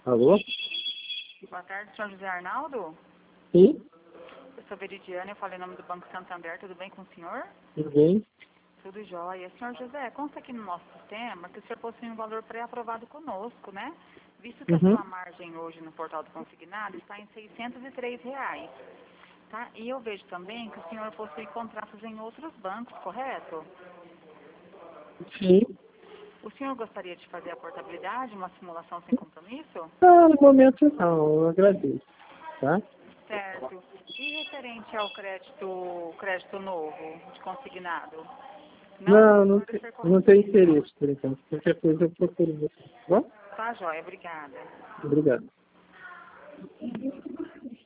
Alô? Boa tarde, senhor José Arnaldo. Sim? Eu sou Veridiane, eu falei em nome do Banco Santander, tudo bem com o senhor? Tudo bem? Tudo jóia. Senhor José, consta aqui no nosso sistema que o senhor possui um valor pré-aprovado conosco, né? Visto que a Uhum. sua margem hoje no portal do consignado está em R$ 603, tá? E eu vejo também que o senhor possui contratos em outros bancos, correto? Sim. O senhor gostaria de fazer a portabilidade, uma simulação sem compromisso? Ah, no momento não, eu agradeço. Tá? Certo. E referente ao crédito novo de consignado? Não Não, precisa ser não tem corrigido. interesse por enquanto. Qualquer coisa eu procuro você. Tá bom? Tá, joia. Obrigada. Obrigado.